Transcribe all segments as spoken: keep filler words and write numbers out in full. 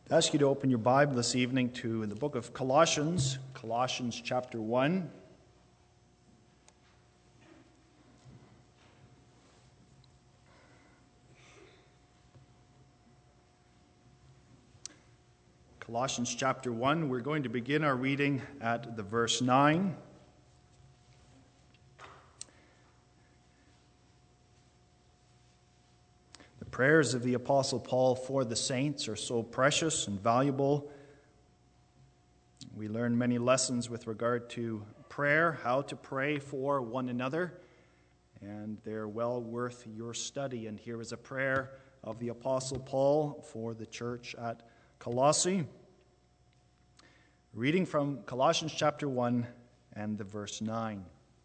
I ask you to open your Bible this evening to the book of Colossians, Colossians chapter one. Colossians chapter one, we're going to begin our reading at the verse nine. The prayers of the Apostle Paul for the saints are so precious and valuable. We learn many lessons with regard to prayer, how to pray for one another, and they're well worth your study. And here is a prayer of the Apostle Paul for the church at Colossae. Reading from Colossians chapter one and the verse nine.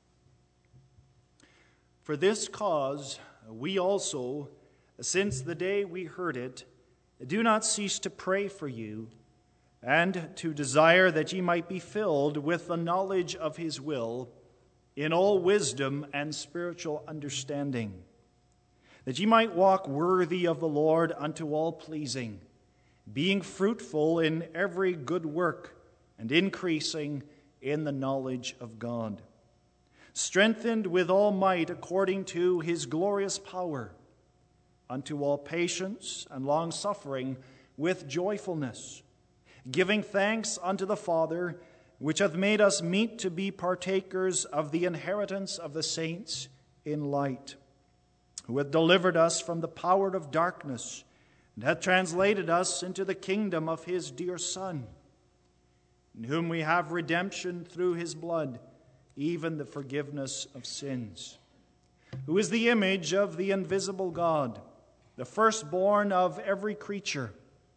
For this cause we also, since the day we heard it, do not cease to pray for you, and to desire that ye might be filled with the knowledge of his will, in all wisdom and spiritual understanding, that ye might walk worthy of the Lord unto all pleasing, being fruitful in every good work, and increasing in the knowledge of God, strengthened with all might according to his glorious power, unto all patience and long-suffering with joyfulness, giving thanks unto the Father, which hath made us meet to be partakers of the inheritance of the saints in light, who hath delivered us from the power of darkness, and hath translated us into the kingdom of his dear Son, in whom we have redemption through his blood, even the forgiveness of sins, who is the image of the invisible God, the firstborn of every creature.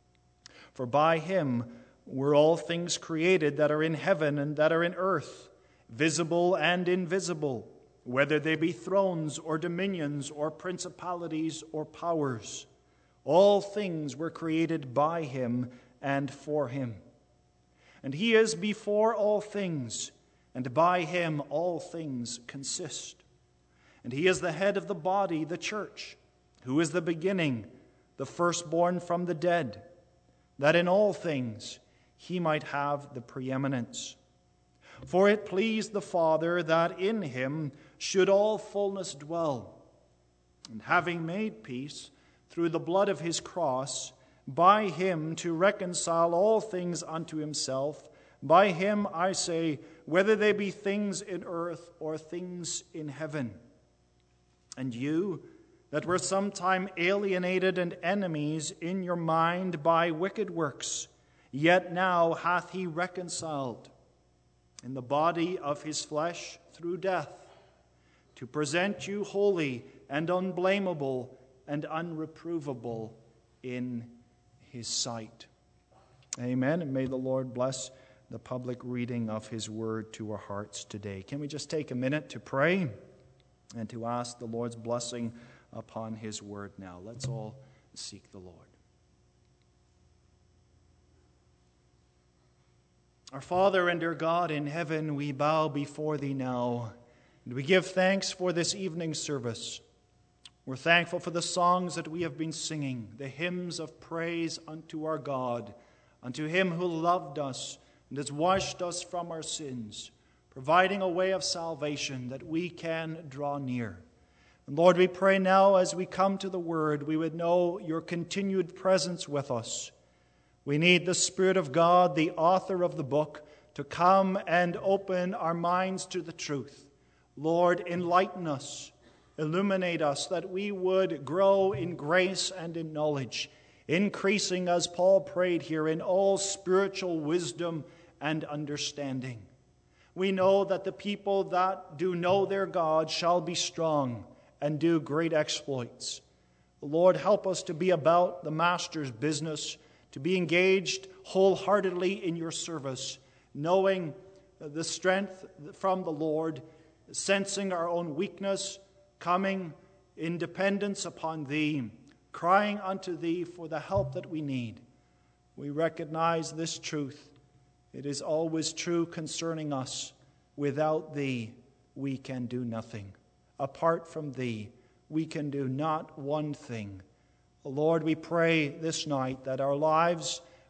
For by him were all things created that are in heaven and that are in earth, visible and invisible, whether they be thrones or dominions or principalities or powers. All things were created by him and for him. And he is before all things, and by him all things consist. And he is the head of the body, the church, who is the beginning, the firstborn from the dead, that in all things he might have the preeminence. For it pleased the Father that in him should all fullness dwell, and having made peace through the blood of his cross, by him to reconcile all things unto himself. By him, I say, whether they be things in earth or things in heaven. And you, that were sometime alienated and enemies in your mind by wicked works, yet now hath he reconciled in the body of his flesh through death, to present you holy and unblameable and unreprovable in his sight. Amen. And may the Lord bless the public reading of his word to our hearts today. Can we just take a minute to pray and to ask the Lord's blessing upon his word now? Let's all seek the Lord. Our Father and our God in heaven, we bow before thee now, and we give thanks for this evening service. We're thankful for the songs that we have been singing, the hymns of praise unto our God, unto him who loved us and has washed us from our sins, providing a way of salvation that we can draw near. And Lord, we pray now as we come to the word, we would know your continued presence with us. We need the Spirit of God, the author of the book, to come and open our minds to the truth. Lord, enlighten us, illuminate us, that we would grow in grace and in knowledge, increasing, as Paul prayed here, in all spiritual wisdom and understanding. We know that the people that do know their God shall be strong and do great exploits. Lord, help us to be about the Master's business, to be engaged wholeheartedly in your service, knowing the strength from the Lord, sensing our own weakness, coming in dependence upon thee, crying unto thee for the help that we need. We recognize this truth. It is always true concerning us. Without thee, we can do nothing. Apart from thee, we can do not one thing. Lord, we pray this night that our lives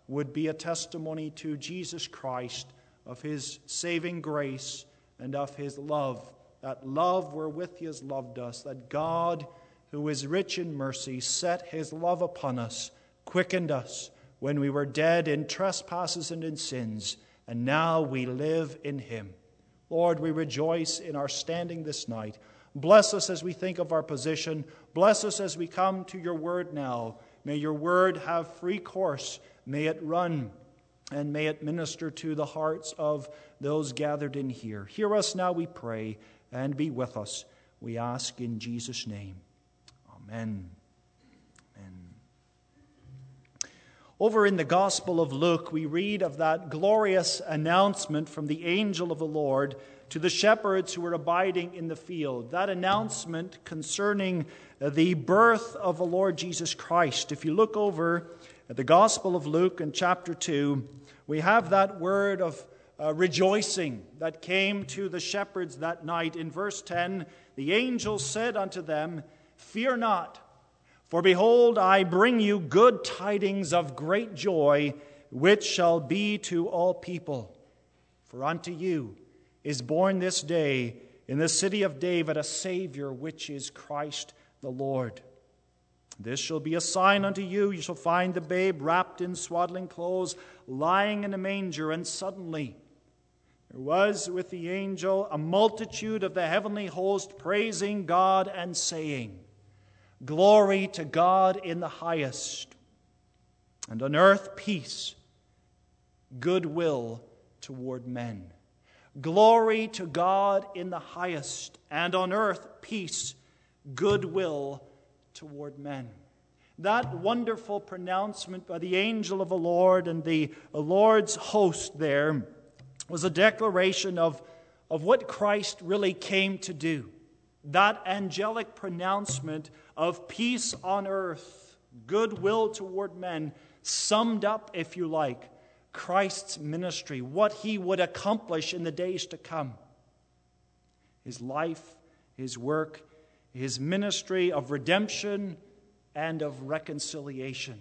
would be a testimony to Jesus Christ of his saving grace and of his love, that love wherewith he has loved us, that God, who is rich in mercy, set his love upon us, quickened us when we were dead in trespasses and in sins, and now we live in him. Lord, we rejoice in our standing this night. Bless us as we think of our position. Bless us as we come to your word now. May your word have free course. May it run, and may it minister to the hearts of those gathered in here. Hear us now, we pray, and be with us. We ask in Jesus' name. Amen. Amen. Over in the Gospel of Luke, we read of that glorious announcement from the angel of the Lord to the shepherds who were abiding in the field. That announcement concerning the birth of the Lord Jesus Christ. If you look over at the Gospel of Luke in chapter two, we have that word of uh, rejoicing that came to the shepherds that night. In verse ten, the angel said unto them, Fear not, for behold, I bring you good tidings of great joy, which shall be to all people. For unto you is born this day in the city of David a Savior, which is Christ the Lord. This shall be a sign unto you. You shall find the babe wrapped in swaddling clothes, lying in a manger. And suddenly there was with the angel a multitude of the heavenly host, praising God and saying, Glory to God in the highest, and on earth peace, goodwill toward men. Glory to God in the highest, and on earth peace, goodwill toward men. That wonderful pronouncement by the angel of the Lord and the Lord's host there was a declaration of, of what Christ really came to do. That angelic pronouncement of peace on earth, goodwill toward men, summed up, if you like, Christ's ministry, what he would accomplish in the days to come. His life, his work, his ministry of redemption and of reconciliation,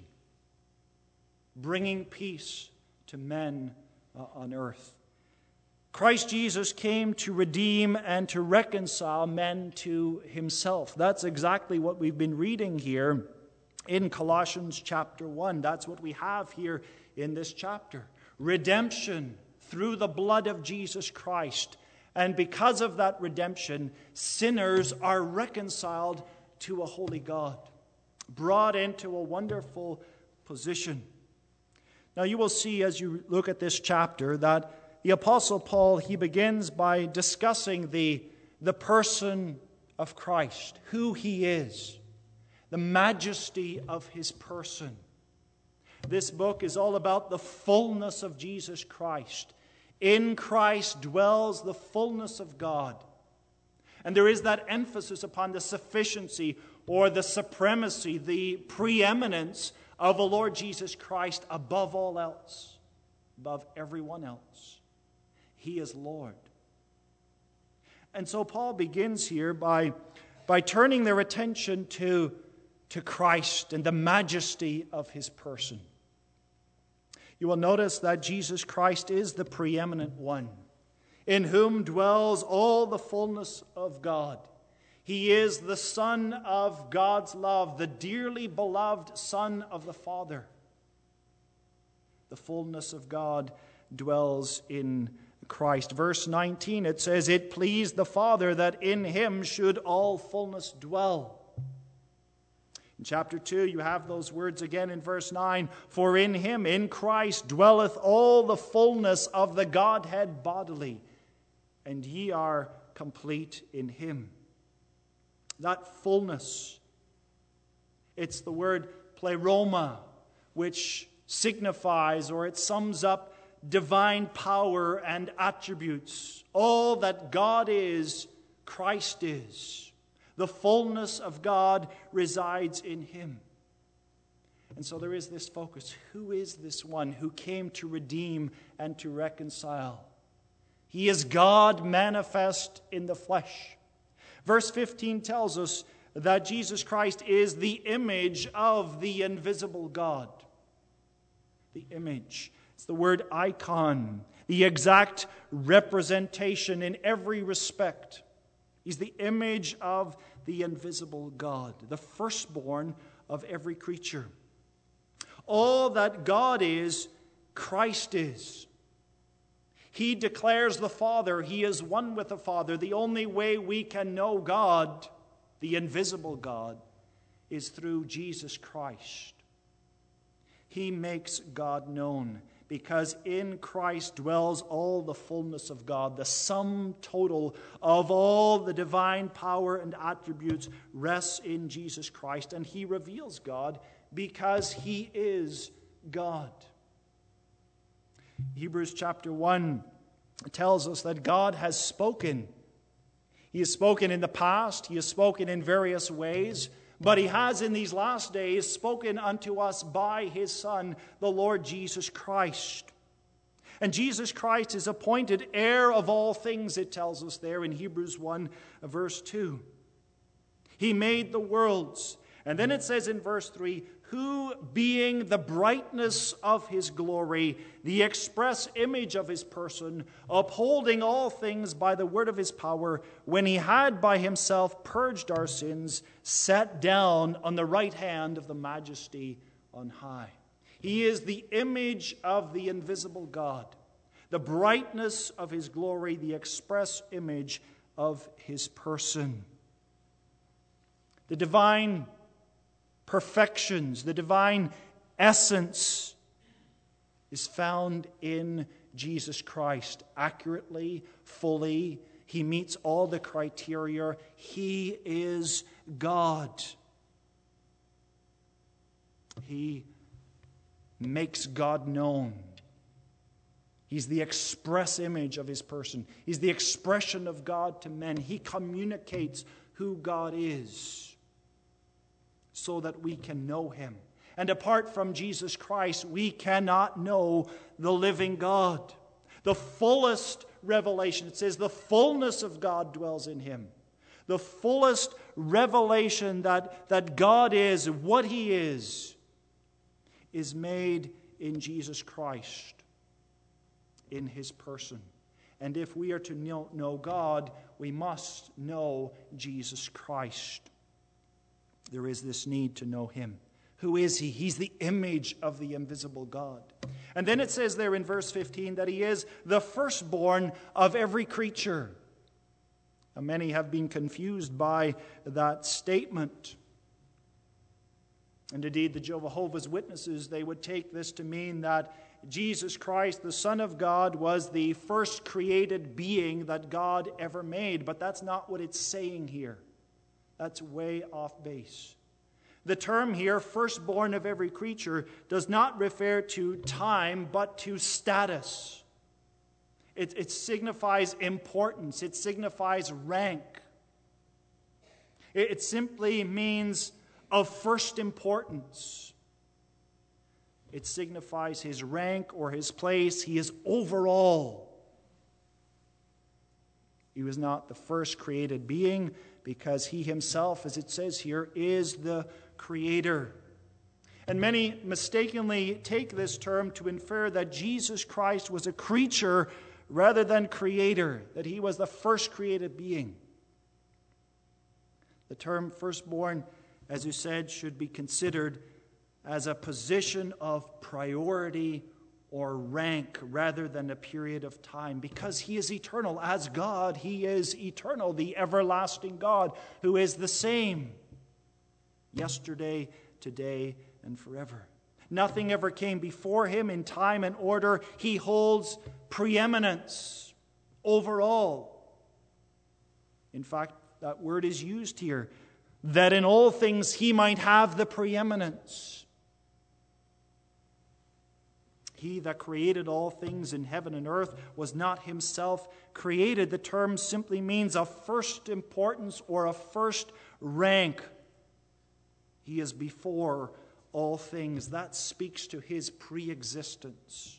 bringing peace to men uh, on earth. Christ Jesus came to redeem and to reconcile men to himself. That's exactly what we've been reading here in Colossians chapter one. That's what we have here in this chapter. Redemption through the blood of Jesus Christ. And because of that redemption, sinners are reconciled to a holy God, brought into a wonderful position. Now you will see as you look at this chapter that the Apostle Paul, he begins by discussing the, the person of Christ, who he is, the majesty of his person. This book is all about the fullness of Jesus Christ. In Christ dwells the fullness of God. And there is that emphasis upon the sufficiency or the supremacy, the preeminence of the Lord Jesus Christ above all else, above everyone else. He is Lord. And so Paul begins here by, by turning their attention to, to Christ and the majesty of his person. You will notice that Jesus Christ is the preeminent one, in whom dwells all the fullness of God. He is the Son of God's love, the dearly beloved Son of the Father. The fullness of God dwells in Christ. Verse nineteen, it says, It pleased the Father that in him should all fullness dwell. In chapter two, you have those words again in verse nine. For in him, in Christ, dwelleth all the fullness of the Godhead bodily, and ye are complete in him. That fullness, it's the word pleroma, which signifies or it sums up divine power and attributes. All that God is, Christ is. The fullness of God resides in him. And so there is this focus. Who is this one who came to redeem and to reconcile? He is God manifest in the flesh. Verse fifteen tells us that Jesus Christ is the image of the invisible God. the image. It's the word icon, the exact representation in every respect. He's the image of the invisible God, the firstborn of every creature. All that God is, Christ is. He declares the Father. He is one with the Father. The only way we can know God, the invisible God, is through Jesus Christ. He makes God known because in Christ dwells all the fullness of God. The sum total of all the divine power and attributes rests in Jesus Christ, and He reveals God because He is God. Hebrews chapter one tells us that God has spoken. He has spoken in the past. He has spoken in various ways. But He has in these last days spoken unto us by His Son, the Lord Jesus Christ. And Jesus Christ is appointed heir of all things, it tells us there in Hebrews one, verse two. He made the worlds. And then it says in verse three, who being the brightness of His glory, the express image of His person, upholding all things by the word of His power, when He had by Himself purged our sins, sat down on the right hand of the Majesty on high. He is the image of the invisible God, the brightness of His glory, the express image of His person. The divine perfections, the divine essence is found in Jesus Christ accurately, fully. He meets all the criteria. He is God. He makes God known. He's the express image of His person. He's the expression of God to men. He communicates who God is, so that we can know Him. And apart from Jesus Christ, we cannot know the living God. The fullest revelation, it says, the fullness of God dwells in Him. The fullest revelation that, that God is, what He is, is made in Jesus Christ, in His person. And if we are to know, know God, we must know Jesus Christ. There is this need to know Him. Who is He? He's the image of the invisible God. And then it says there in verse fifteen that He is the firstborn of every creature. Now, many have been confused by that statement. And indeed, the Jehovah's Witnesses, they would take this to mean that Jesus Christ, the Son of God, was the first created being that God ever made. But that's not what it's saying here. That's way off base. The term here, firstborn of every creature, does not refer to time, but to status. It, it signifies importance. It signifies rank. It, it simply means of first importance. It signifies His rank or His place. He is over all. He was not the first created being, because He Himself, as it says here, is the Creator. And many mistakenly take this term to infer that Jesus Christ was a creature rather than Creator, that He was the first created being. The term firstborn, as you said, should be considered as a position of priority or rank rather than a period of time, because He is eternal. As God, He is eternal, the everlasting God who is the same yesterday, today, and forever. Nothing ever came before Him in time and order. He holds preeminence over all. In fact, that word is used here, that in all things He might have the preeminence. He that created all things in heaven and earth was not Himself created. The term simply means of first importance or of first rank. He is before all things. That speaks to His pre-existence.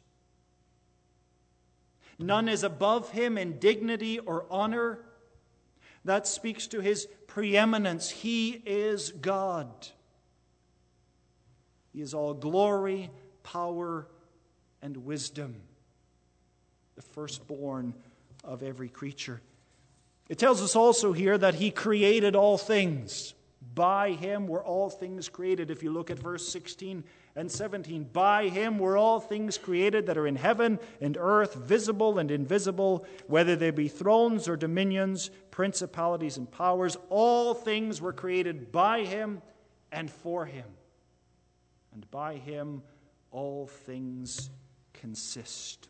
None is above Him in dignity or honor. That speaks to His preeminence. He is God. He is all glory, power, and wisdom, the firstborn of every creature. It tells us also here that he created all things. By him were all things created. If you look at verse sixteen and seventeen, by him were all things created that are in heaven and earth, visible and invisible, whether they be thrones or dominions, principalities and powers. All things were created by him and for him. And by him all things consist.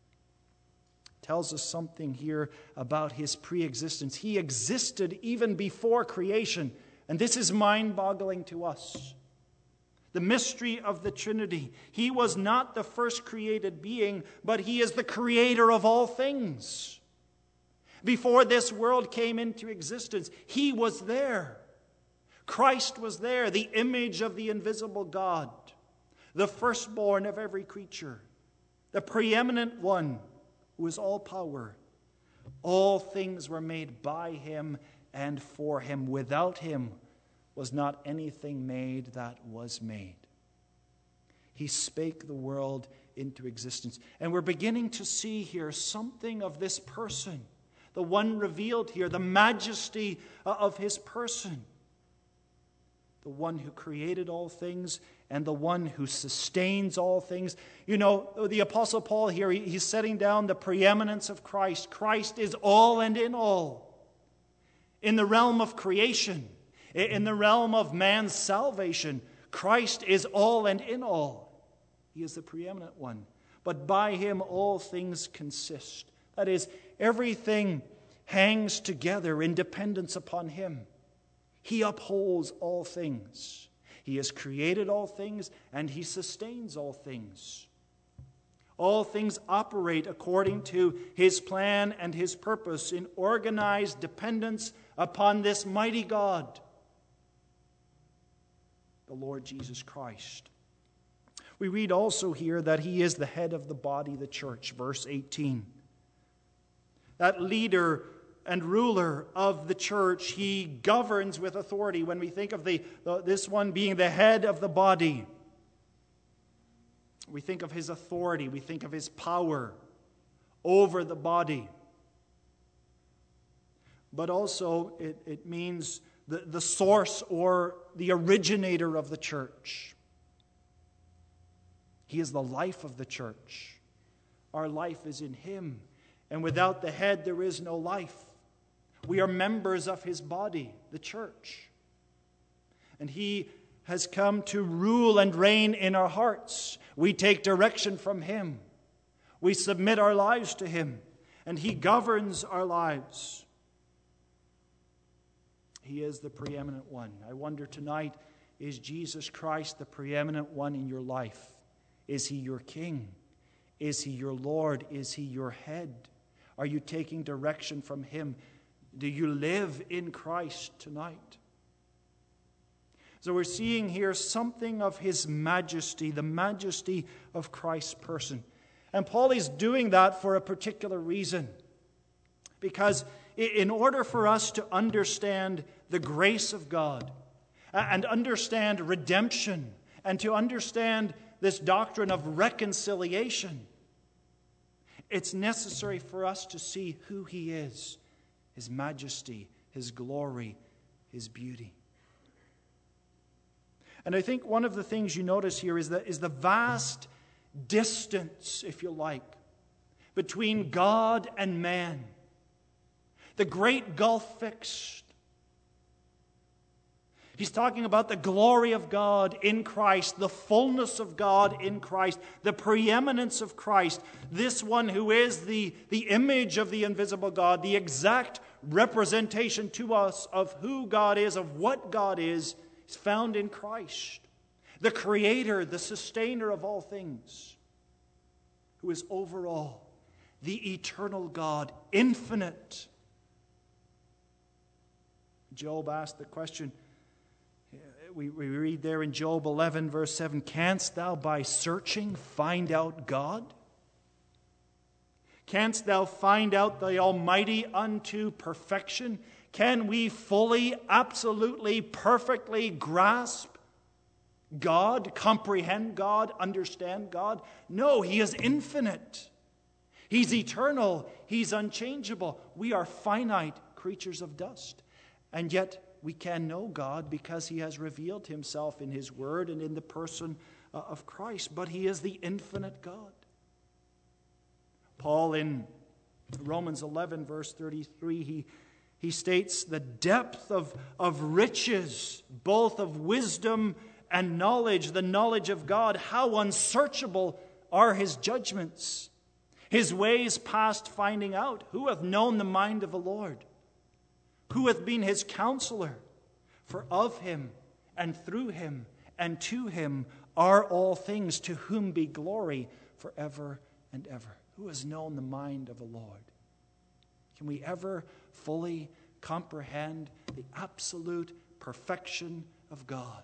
Tells us something here about his pre-existence. He existed even before creation. And this is mind-boggling to us. The mystery of the Trinity. He was not the first created being, but he is the creator of all things. Before this world came into existence, he was there. Christ was there, the image of the invisible God, the firstborn of every creature, the preeminent one who is all power. All things were made by him and for him. Without him was not anything made that was made. He spake the world into existence. And we're beginning to see here something of this person, the one revealed here, the majesty of his person. The one who created all things and the one who sustains all things. You know, the Apostle Paul here, he's setting down the preeminence of Christ. Christ is all and in all. In the realm of creation, in the realm of man's salvation, Christ is all and in all. He is the preeminent one. But by him all things consist. That is, everything hangs together in dependence upon him. He upholds all things. He has created all things, and he sustains all things. All things operate according to his plan and his purpose in organized dependence upon this mighty God, the Lord Jesus Christ. We read also here that he is the head of the body, the church, verse eighteen. That leader and ruler of the church, he governs with authority. When we think of the, the this one being the head of the body, we think of his authority, we think of his power over the body. But also it, it means the, the source or the originator of the church. He is the life of the church. Our life is in him. And without the head, there is no life. We are members of his body, the church. And he has come to rule and reign in our hearts. We take direction from him. We submit our lives to him. And he governs our lives. He is the preeminent one. I wonder tonight, is Jesus Christ the preeminent one in your life? Is he your king? Is he your Lord? Is he your head? Are you taking direction from him? Do you live in Christ tonight? So we're seeing here something of his majesty, the majesty of Christ's person. And Paul is doing that for a particular reason. Because in order for us to understand the grace of God and understand redemption and to understand this doctrine of reconciliation, it's necessary for us to see who he is, his majesty, his glory, his beauty. And I think one of the things you notice here is the, is the vast distance, if you like, between God and man. The great gulf fixed. He's talking about the glory of God in Christ, the fullness of God in Christ, the preeminence of Christ, this one who is the, the image of the invisible God, the exact representation to us of who God is, of what God is, is found in Christ, the creator, the sustainer of all things, who is over all, the eternal God, infinite. Job asked the question, we, we read there in Job eleven, verse seven, canst thou by searching find out God? Canst thou find out the Almighty unto perfection? Can we fully, absolutely, perfectly grasp God, comprehend God, understand God? No, he is infinite. He's eternal. He's unchangeable. We are finite creatures of dust. And yet we can know God because he has revealed himself in his word and in the person of Christ. But he is the infinite God. Paul in Romans eleven, verse thirty-three, he, he states the depth of, of riches, both of wisdom and knowledge, the knowledge of God. How unsearchable are his judgments, his ways past finding out. Who hath known the mind of the Lord? Who hath been his counselor? For of him and through him and to him are all things, to whom be glory forever and ever. Who has known the mind of the Lord? Can we ever fully comprehend the absolute perfection of God?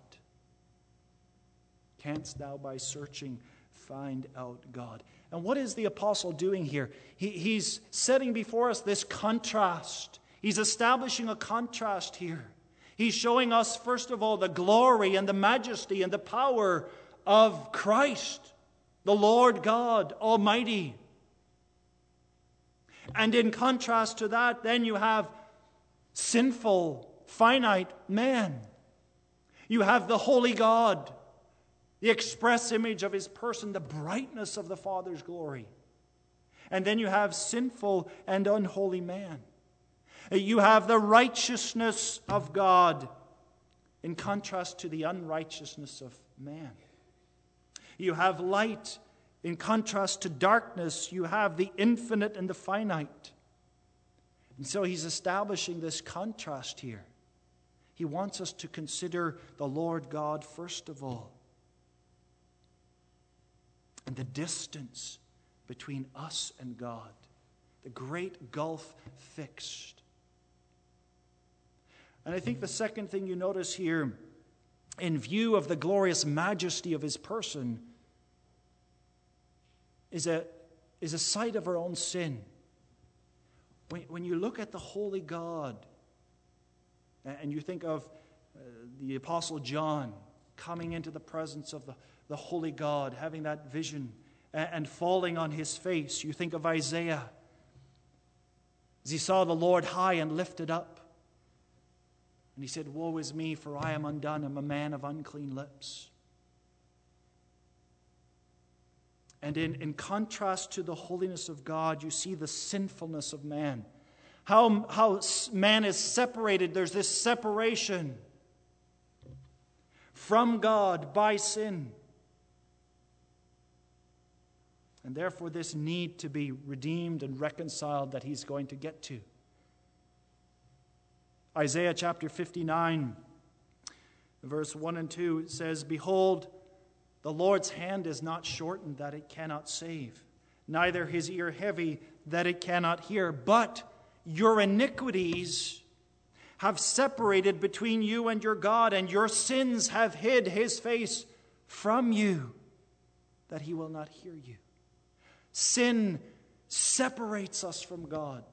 Canst thou by searching find out God? And what is the apostle doing here? He, he's setting before us this contrast. He's establishing a contrast here. He's showing us, first of all, the glory and the majesty and the power of Christ, the Lord God Almighty. And in contrast to that, then you have sinful, finite man. You have the holy God, the express image of his person, the brightness of the Father's glory. And then you have sinful and unholy man. You have the righteousness of God in contrast to the unrighteousness of man. You have light in contrast to darkness. You have the infinite and the finite. And so he's establishing this contrast here. He wants us to consider the Lord God first of all, and the distance between us and God, the great gulf fixed. And I think the second thing you notice here, in view of the glorious majesty of his person, is a, is a sight of our own sin. When, when you look at the holy God, and you think of uh, the Apostle John coming into the presence of the, the holy God, having that vision, and, and falling on his face. You think of Isaiah, as he saw the Lord high and lifted up. And he said, "Woe is me, for I am undone. I'm a man of unclean lips." And in, in contrast to the holiness of God, you see the sinfulness of man. How, how man is separated. There's this separation from God by sin. And therefore this need to be redeemed and reconciled that he's going to get to. Isaiah chapter fifty-nine, verse one and two says, "Behold, the Lord's hand is not shortened that it cannot save, neither his ear heavy that it cannot hear. But your iniquities have separated between you and your God, and your sins have hid his face from you, that he will not hear you." Sin separates us from God.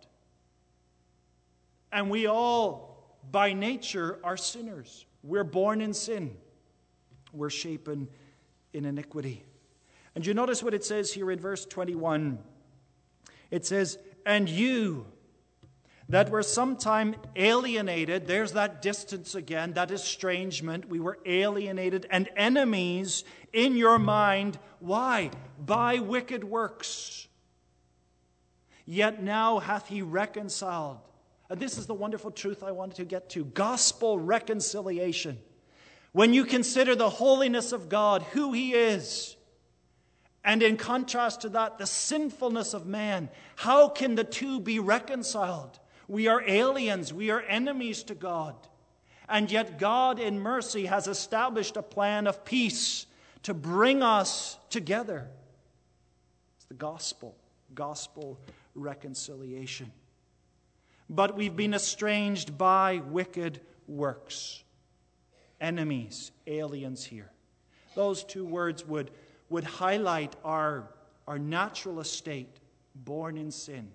And we all, by nature, are sinners. We're born in sin. We're shapen in iniquity. And you notice what it says here in verse twenty-one. It says, "And you that were sometime alienated," there's that distance again, that estrangement. We were alienated and enemies in your mind. Why? By wicked works. Yet now hath he reconciled. And this is the wonderful truth I wanted to get to. Gospel reconciliation. When you consider the holiness of God, who he is, and in contrast to that, the sinfulness of man, how can the two be reconciled? We are aliens. We are enemies to God. And yet God in mercy has established a plan of peace to bring us together. It's the gospel. Gospel reconciliation. But we've been estranged by wicked works. Enemies, aliens here. Those two words would, would highlight our, our natural estate, born in sin,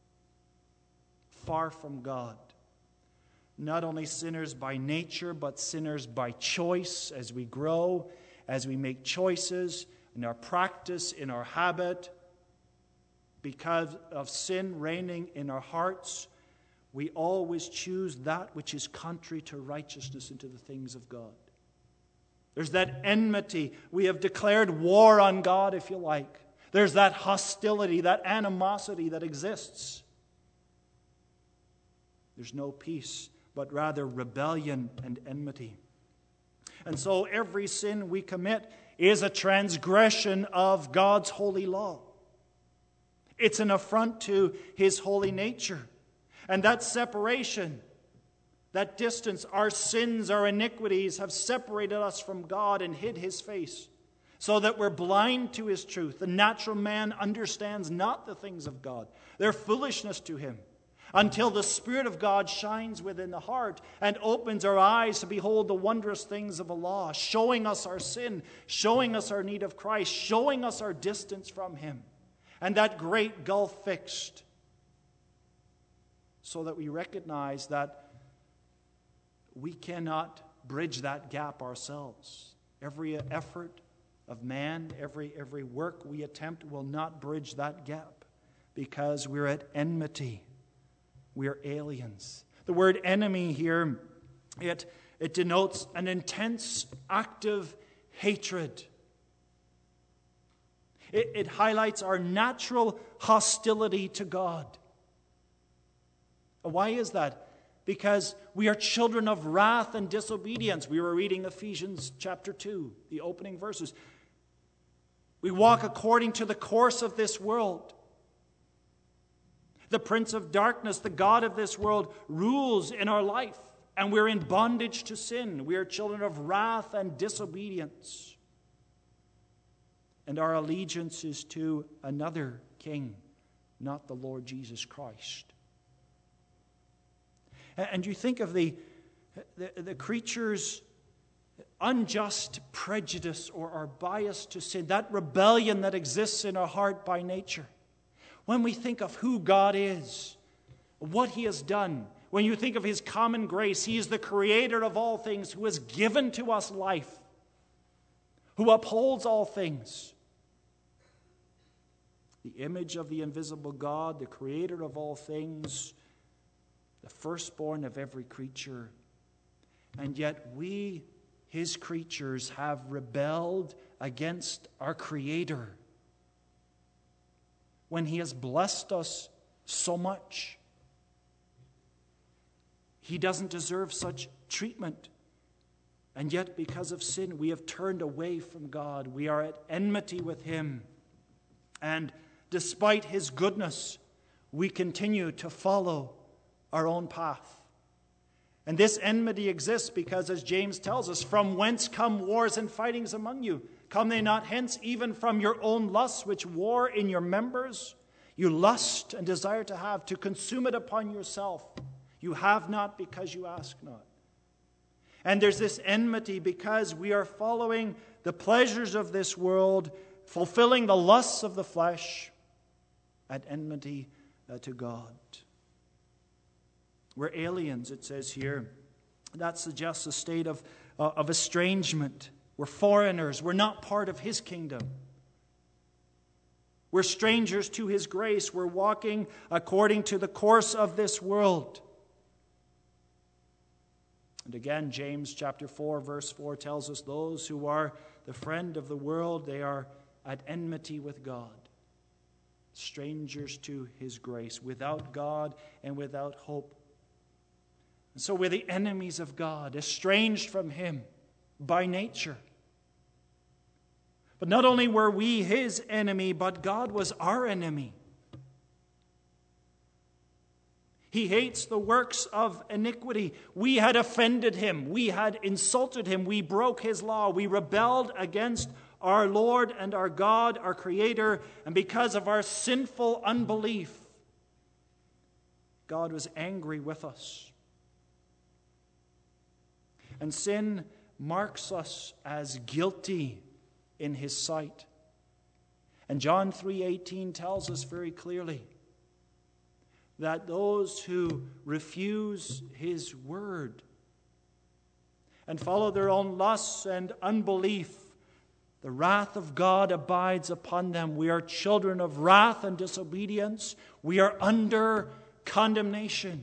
far from God. Not only sinners by nature, but sinners by choice as we grow as we make choices in our practice, in our habit, because of sin reigning in our hearts, we always choose that which is contrary to righteousness and to the things of God. There's that enmity. We have declared war on God, if you like. There's that hostility, that animosity that exists. There's no peace, but rather rebellion and enmity. And so every sin we commit is a transgression of God's holy law. It's an affront to His holy nature. And that separation, that distance, our sins, our iniquities have separated us from God and hid His face, so that we're blind to His truth. The natural man understands not the things of God. They're foolishness to him, until the Spirit of God shines within the heart and opens our eyes to behold the wondrous things of the law, showing us our sin, showing us our need of Christ, showing us our distance from Him, and that great gulf fixed, so that we recognize that we cannot bridge that gap ourselves. Every effort of man, every, every work we attempt will not bridge that gap, because we're at enmity. We are aliens. The word enemy here, it, it denotes an intense, active hatred. It, it highlights our natural hostility to God. Why is that? Because we are children of wrath and disobedience. We were reading Ephesians chapter two, the opening verses. We walk according to the course of this world. The prince of darkness, the god of this world, rules in our life, and we're in bondage to sin. We are children of wrath and disobedience. And our allegiance is to another king, not the Lord Jesus Christ. And you think of the, the, the creature's unjust prejudice or our bias to sin, that rebellion that exists in our heart by nature. When we think of who God is, what He has done, when you think of His common grace, He is the creator of all things, who has given to us life, who upholds all things. The image of the invisible God, the creator of all things, the firstborn of every creature. And yet we, His creatures, have rebelled against our Creator when He has blessed us so much. He doesn't deserve such treatment. And yet, because of sin, we have turned away from God. We are at enmity with Him. And despite His goodness, we continue to follow our own path. And this enmity exists because, as James tells us, from whence come wars and fightings among you? Come they not hence even from your own lusts which war in your members? You lust and desire to have, to consume it upon yourself. You have not because you ask not. And there's this enmity because we are following the pleasures of this world, fulfilling the lusts of the flesh, at enmity uh, to God. We're aliens, it says here. That suggests a state of, uh, of estrangement. We're foreigners. We're not part of His kingdom. We're strangers to His grace. We're walking according to the course of this world. And again, James chapter four, verse four tells us those who are the friend of the world, they are at enmity with God. Strangers to His grace, without God and without hope. And so we're the enemies of God, estranged from Him by nature. But not only were we His enemy, but God was our enemy. He hates the works of iniquity. We had offended Him. We had insulted Him. We broke His law. We rebelled against our Lord and our God, our Creator. And because of our sinful unbelief, God was angry with us. And sin marks us as guilty in His sight. And John three eighteen tells us very clearly that those who refuse His word and follow their own lusts and unbelief, The wrath of God abides upon them. We are children of wrath and disobedience. We are under condemnation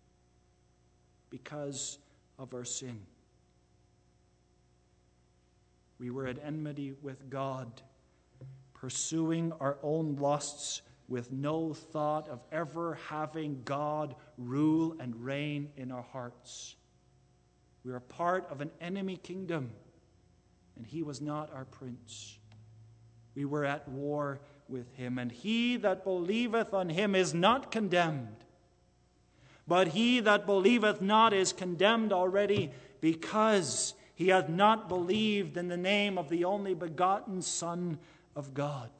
because of our sin. We were at enmity with God, pursuing our own lusts with no thought of ever having God rule and reign in our hearts. We are part of an enemy kingdom, and he was not our prince. We were at war with him, and he that believeth on him is not condemned. But he that believeth not is condemned already, because he hath not believed in the name of the only begotten Son of God.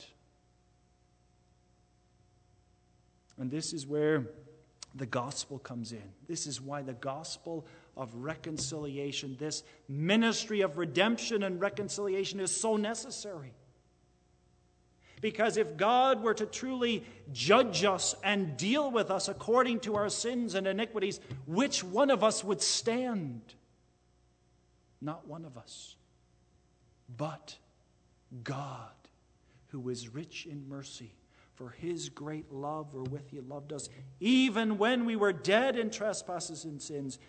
And this is where the gospel comes in. This is why the gospel of reconciliation, this ministry of redemption and reconciliation, is so necessary. Because if God were to truly judge us and deal with us according to our sins and iniquities, which one of us would stand? Not one of us, but God, who is rich in mercy. For his great love wherewith he loved us, even when we were dead in trespasses and sins.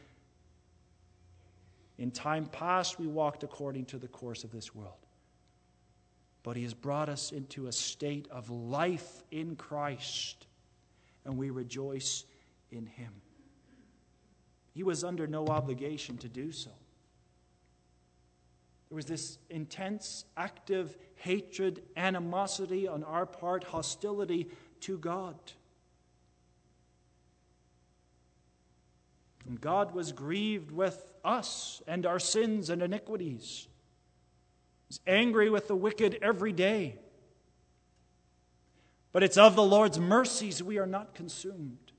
In time past we walked according to the course of this world. But he has brought us into a state of life in Christ, and we rejoice in him. He was under no obligation to do so. There was this intense, active hatred, animosity on our part, hostility to God. And God was grieved with us and our sins and iniquities. He was angry with the wicked every day. But it's of the Lord's mercies we are not consumed.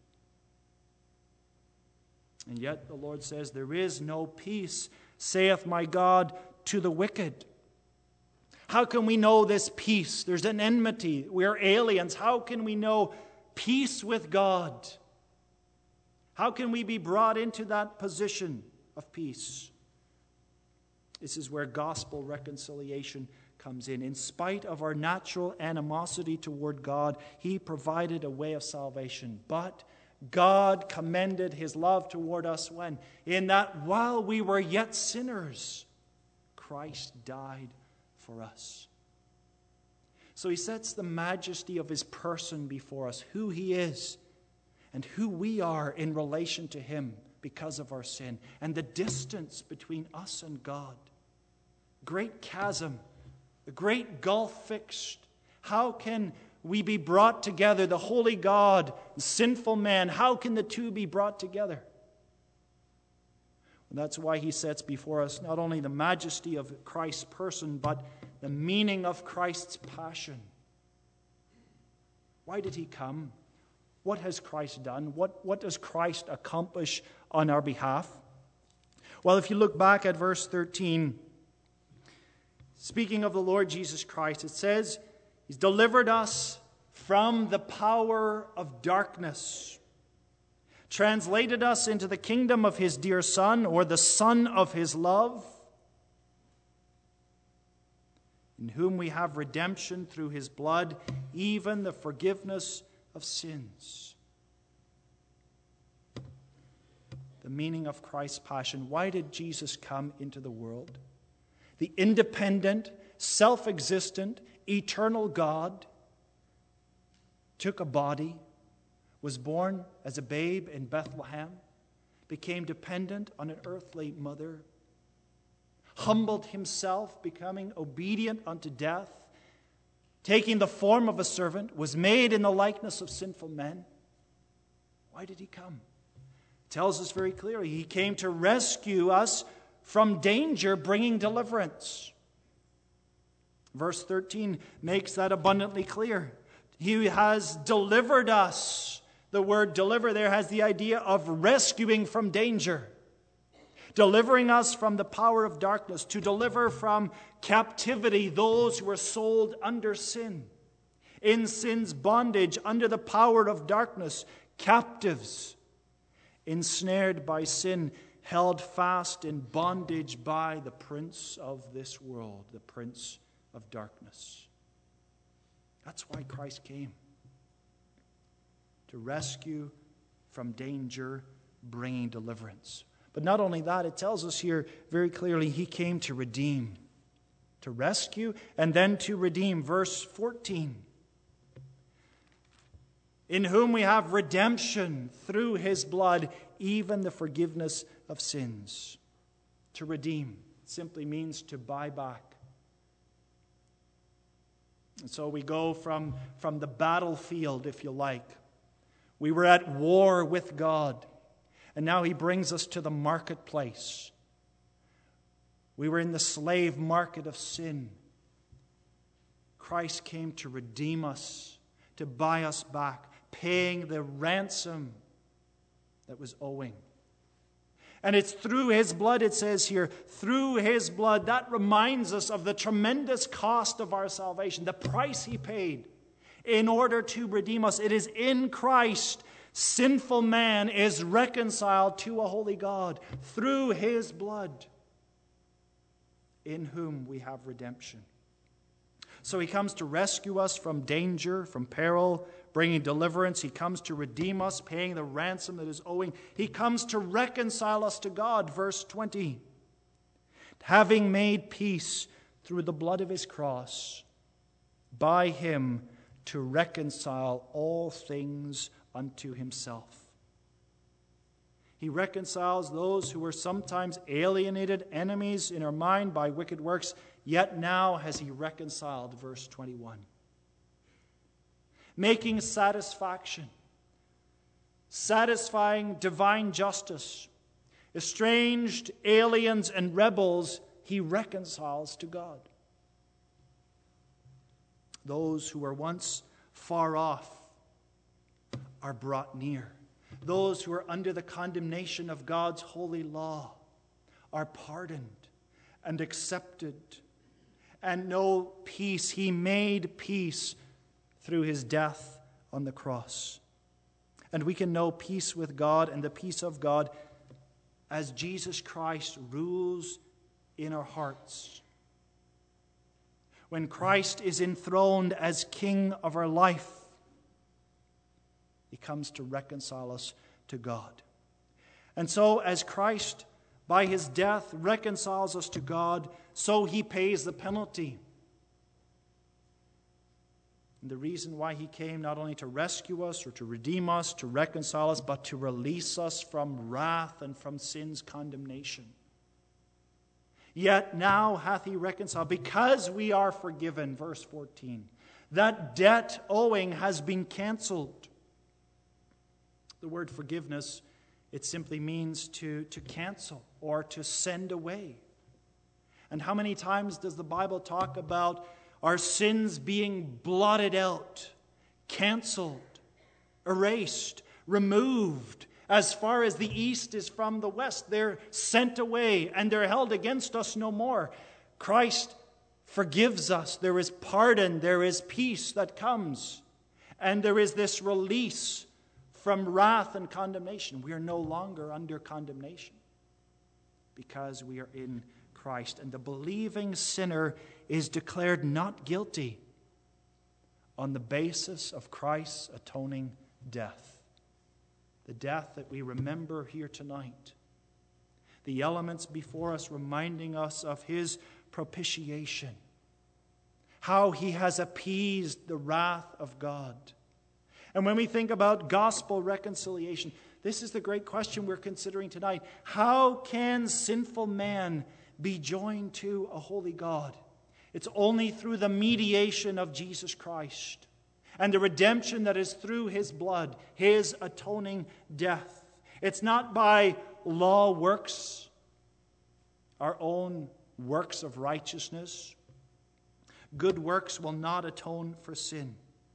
And yet the Lord says, there is no peace, saith my God, to the wicked. How can we know this peace? There's an enmity. We are aliens. How can we know peace with God? How can we be brought into that position of peace? This is where gospel reconciliation comes in. In spite of our natural animosity toward God, he provided a way of salvation. But God commended his love toward us when? In that while we were yet sinners, Christ died for us. So he sets the majesty of his person before us, who he is and who we are in relation to him because of our sin, and the distance between us and God. Great chasm, the great gulf fixed. How can we be brought together, the holy God, the sinful man? How can the two be brought together? And that's why he sets before us not only the majesty of Christ's person, but the meaning of Christ's passion. Why did he come? What has Christ done? What, what does Christ accomplish on our behalf? Well, if you look back at verse thirteen, speaking of the Lord Jesus Christ, it says, he's delivered us from the power of darkness, translated us into the kingdom of his dear Son, or the Son of his love, in whom we have redemption through his blood, even the forgiveness of sins. The meaning of Christ's passion. Why did Jesus come into the world? The independent, self-existent, eternal God took a body, was born as a babe in Bethlehem, became dependent on an earthly mother, humbled himself, becoming obedient unto death, taking the form of a servant, was made in the likeness of sinful men. Why did he come? It tells us very clearly, he came to rescue us from danger, bringing deliverance. Verse thirteen makes that abundantly clear. He has delivered us. The word deliver there has the idea of rescuing from danger. Delivering us from the power of darkness, to deliver from captivity those who are sold under sin, in sin's bondage, under the power of darkness, captives, ensnared by sin, held fast in bondage by the prince of this world, the prince of darkness. That's why Christ came. To rescue from danger, bringing deliverance. But not only that, it tells us here very clearly he came to redeem. To rescue and then to redeem. Verse fourteen. In whom we have redemption through his blood, even the forgiveness of sins. To redeem simply means to buy back. And so we go from, from the battlefield, if you like. We were at war with God. And now he brings us to the marketplace. We were in the slave market of sin. Christ came to redeem us, to buy us back, paying the ransom that was owing. And it's through his blood, it says here, through his blood. That reminds us of the tremendous cost of our salvation, the price he paid in order to redeem us. It is in Christ, sinful man is reconciled to a holy God through his blood, in whom we have redemption. So he comes to rescue us from danger, from peril, bringing deliverance. He comes to redeem us, paying the ransom that is owing. He comes to reconcile us to God, verse twenty. Having made peace through the blood of his cross, by him to reconcile all things unto himself. He reconciles those who were sometimes alienated enemies in our mind by wicked works, yet now has he reconciled, verse twenty-one. Making satisfaction, satisfying divine justice, estranged aliens and rebels, he reconciles to God. Those who were once far off are brought near. Those who are under the condemnation of God's holy law are pardoned and accepted and know peace. He made peace through his death on the cross. And we can know peace with God and the peace of God as Jesus Christ rules in our hearts. When Christ is enthroned as King of our life, he comes to reconcile us to God. And so as Christ, by his death, reconciles us to God, so he pays the penalty. And the reason why he came, not only to rescue us or to redeem us, to reconcile us, but to release us from wrath and from sin's condemnation. Yet now hath he reconciled, because we are forgiven, verse fourteen. That debt owing has been canceled. The word forgiveness, it simply means to, to cancel or to send away. And how many times does the Bible talk about our sins being blotted out, canceled, erased, removed? As far as the east is from the west, they're sent away and they're held against us no more. Christ forgives us. There is pardon, there is peace that comes, and there is this release from wrath and condemnation. We are no longer under condemnation because we are in Christ. And the believing sinner is declared not guilty on the basis of Christ's atoning death. The death that we remember here tonight. The elements before us reminding us of his propitiation. How he has appeased the wrath of God. And when we think about gospel reconciliation, this is the great question we're considering tonight. How can sinful man be joined to a holy God? It's only through the mediation of Jesus Christ and the redemption that is through his blood, his atoning death. It's not by law works, our own works of righteousness. Good works will not atone for sin.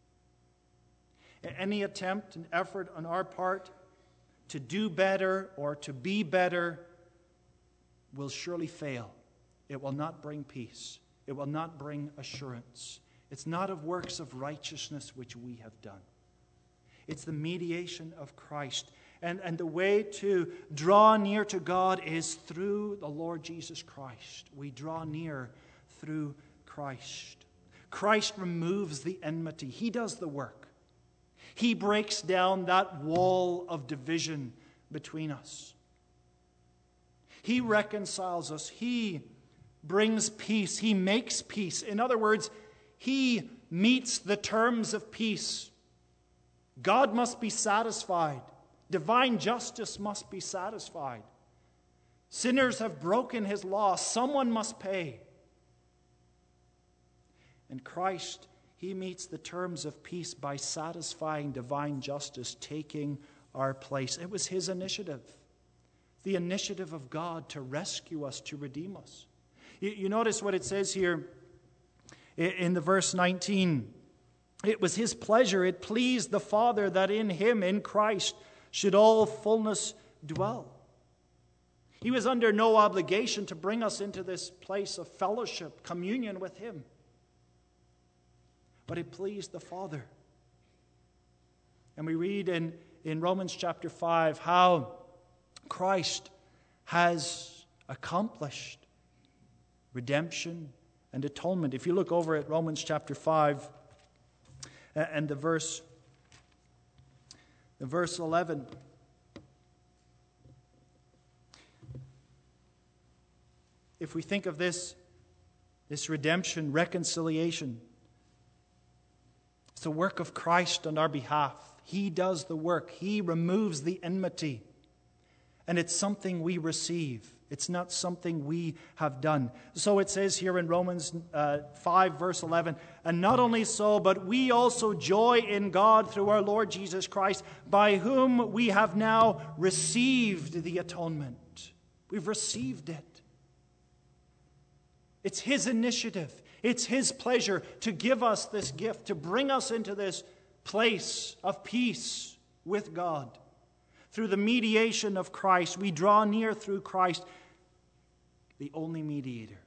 Any attempt and effort on our part to do better or to be better will surely fail. It will not bring peace. It will not bring assurance. It's not of works of righteousness which we have done. It's the mediation of Christ. And, and the way to draw near to God is through the Lord Jesus Christ. We draw near through Christ. Christ removes the enmity. He does the work. He breaks down that wall of division between us. He reconciles us. He brings peace. He makes peace. In other words, He meets the terms of peace. God must be satisfied. Divine justice must be satisfied. Sinners have broken His law. Someone must pay. And Christ, He meets the terms of peace by satisfying divine justice, taking our place. It was His initiative, the initiative of God to rescue us, to redeem us. You, you notice what it says here in the verse nineteen. It was His pleasure, it pleased the Father that in Him, in Christ, should all fullness dwell. He was under no obligation to bring us into this place of fellowship, communion with Him. But it pleased the Father. And we read in, in Romans chapter five how Christ has accomplished redemption and atonement. If you look over at Romans chapter five and the verse, the verse eleven. If we think of this, this redemption, reconciliation, it's the work of Christ on our behalf. He does the work. He removes the enmity. And it's something we receive. It's not something we have done. So it says here in Romans uh, five, verse eleven, and not only so, but we also joy in God through our Lord Jesus Christ, by whom we have now received the atonement. We've received it. It's His initiative. It's His pleasure to give us this gift, to bring us into this place of peace with God. Through the mediation of Christ, we draw near through Christ, the only mediator.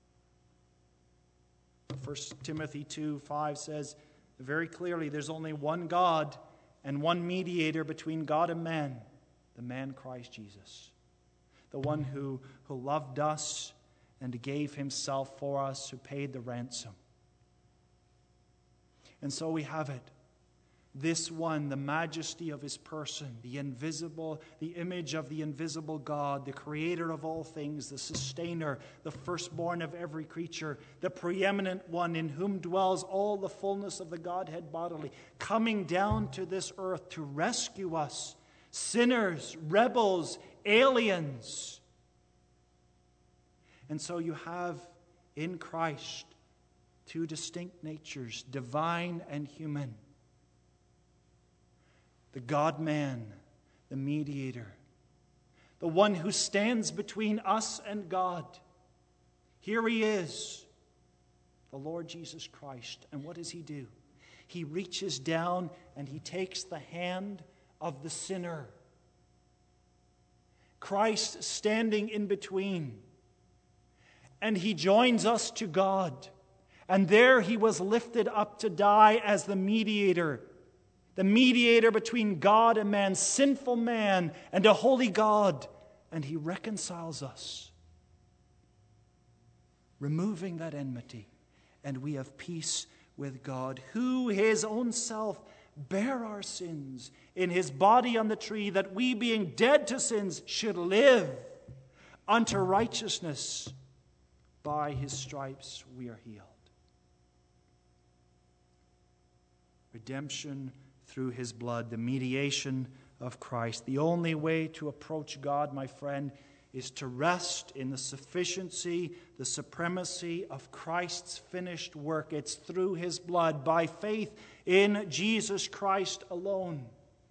First Timothy two five says very clearly, there's only one God and one mediator between God and man, the man Christ Jesus. The one who, who loved us and gave Himself for us, who paid the ransom. And so we have it. This one, the majesty of His person, the invisible, the image of the invisible God, the creator of all things, the sustainer, the firstborn of every creature, the preeminent one in whom dwells all the fullness of the Godhead bodily, coming down to this earth to rescue us, sinners, rebels, aliens. And so you have in Christ two distinct natures, divine and human. The God-man, the mediator, the one who stands between us and God. Here He is, the Lord Jesus Christ. And what does He do? He reaches down and He takes the hand of the sinner. Christ standing in between. And He joins us to God. And there He was lifted up to die as the mediator. The mediator between God and man, sinful man and a holy God. And He reconciles us, removing that enmity. And we have peace with God, who His own self bare our sins in His body on the tree, that we, being dead to sins, should live unto righteousness. By His stripes we are healed. Redemption through His blood, the mediation of Christ. The only way to approach God, my friend, is to rest in the sufficiency, the supremacy of Christ's finished work. It's through His blood, by faith in Jesus Christ alone.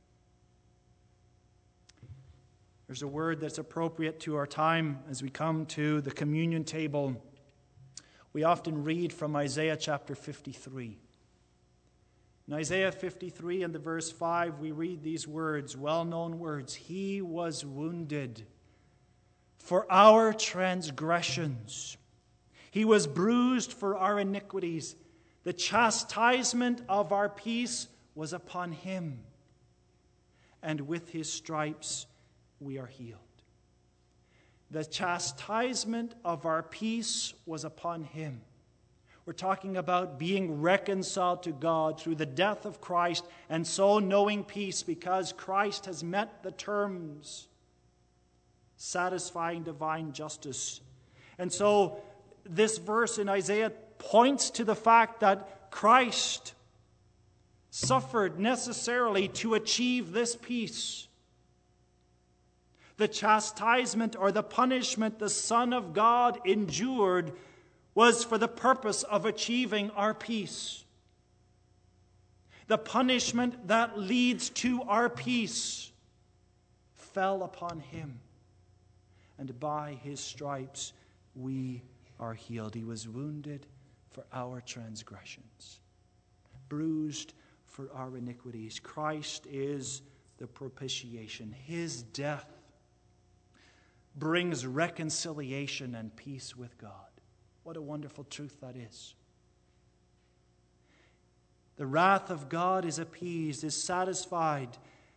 There's a word that's appropriate to our time as we come to the communion table. We often read from Isaiah chapter fifty-three. In Isaiah fifty-three and the verse five, we read these words, well-known words. He was wounded for our transgressions. He was bruised for our iniquities. The chastisement of our peace was upon Him. And with His stripes we are healed. The chastisement of our peace was upon Him. We're talking about being reconciled to God through the death of Christ, and so knowing peace because Christ has met the terms, satisfying divine justice. And so this verse in Isaiah points to the fact that Christ suffered necessarily to achieve this peace. The chastisement or the punishment the Son of God endured was for the purpose of achieving our peace. The punishment that leads to our peace fell upon him, and by his stripes we are healed. He was wounded for our transgressions, bruised for our iniquities. Christ is the propitiation. His death brings reconciliation and peace with God. What a wonderful truth that is. The wrath of God is appeased, is satisfied,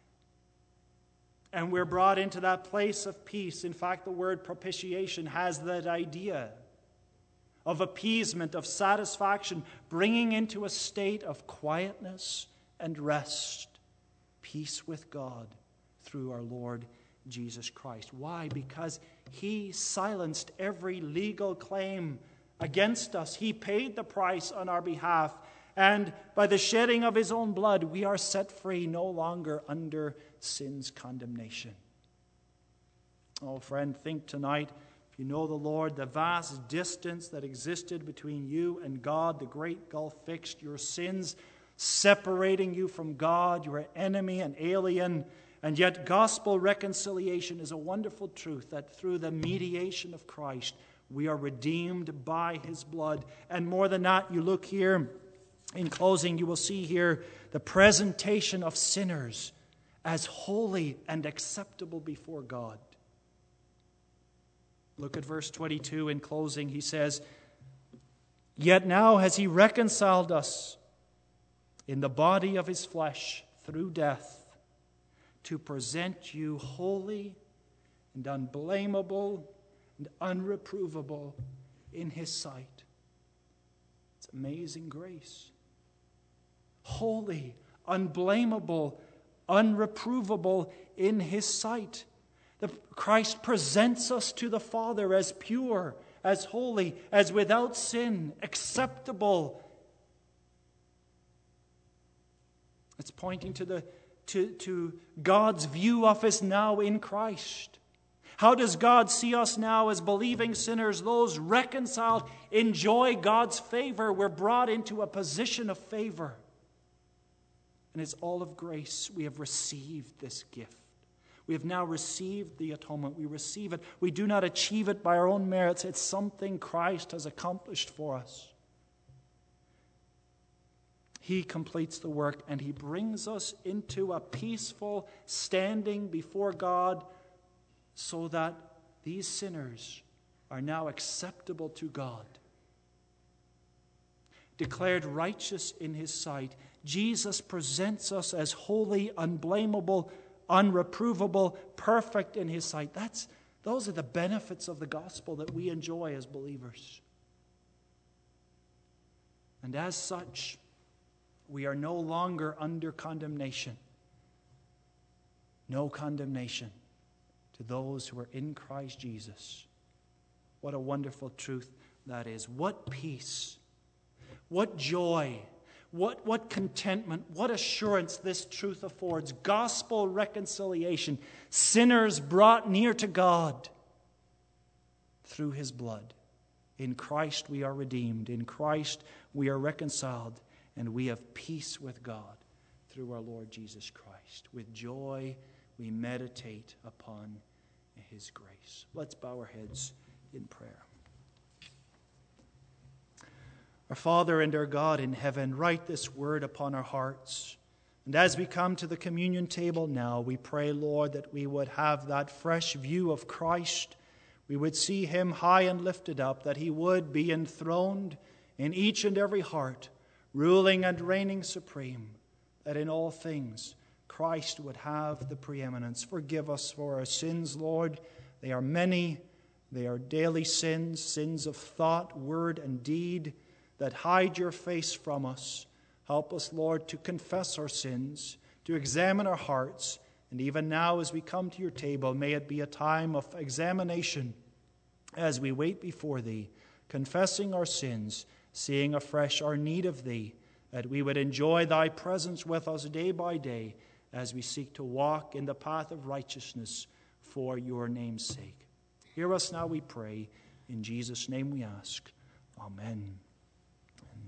and we're brought into that place of peace. In fact, the word propitiation has that idea of appeasement, of satisfaction, bringing into a state of quietness and rest, peace with God through our Lord Jesus Christ. Why? Because he silenced every legal claim against us. He paid the price on our behalf, and by the shedding of his own blood, we are set free, no longer under sin's condemnation. Oh, friend, think tonight, if you know the Lord, the vast distance that existed between you and God, the great gulf fixed, your sins separating you from God, you are enemy and alien. And yet gospel reconciliation is a wonderful truth that through the mediation of Christ, we are redeemed by his blood. And more than that, you look here, in closing, you will see here the presentation of sinners as holy and acceptable before God. Look at verse twenty-two in closing. He says, "Yet now has he reconciled us in the body of his flesh through death, to present you holy and unblameable and unreprovable in his sight." It's amazing grace. Holy, unblameable, unreprovable in his sight. The, Christ presents us to the Father as pure, as holy, as without sin, acceptable. It's pointing to the To, to God's view of us now in Christ. How does God see us now as believing sinners? Those reconciled enjoy God's favor. We're brought into a position of favor. And it's all of grace. We have received this gift. We have now received the atonement. We receive it. We do not achieve it by our own merits. It's something Christ has accomplished for us. He completes the work, and he brings us into a peaceful standing before God so that these sinners are now acceptable to God. Declared righteous in his sight, Jesus presents us as holy, unblameable, unreprovable, perfect in his sight. That's, those are the benefits of the gospel that we enjoy as believers. And as such, we are no longer under condemnation. No condemnation to those who are in Christ Jesus. What a wonderful truth that is. What peace, what joy, what, what contentment, what assurance this truth affords. Gospel reconciliation. Sinners brought near to God through his blood. In Christ we are redeemed. In Christ we are reconciled. And we have peace with God through our Lord Jesus Christ. With joy, we meditate upon his grace. Let's bow our heads in prayer. Our Father and our God in heaven, write this word upon our hearts. And as we come to the communion table now, we pray, Lord, that we would have that fresh view of Christ. We would see him high and lifted up, that he would be enthroned in each and every heart, ruling and reigning supreme, that in all things Christ would have the preeminence. Forgive us for our sins, Lord. They are many. They are daily sins, sins of thought, word, and deed, that hide your face from us. Help us, Lord, to confess our sins, to examine our hearts, and even now as we come to your table, may it be a time of examination as we wait before thee, confessing our sins, seeing afresh our need of thee, that we would enjoy thy presence with us day by day as we seek to walk in the path of righteousness for your name's sake. Hear us now, we pray. In Jesus' name we ask. Amen.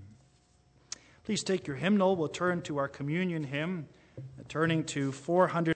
Please take your hymnal. We'll turn to our communion hymn, turning to four hundred.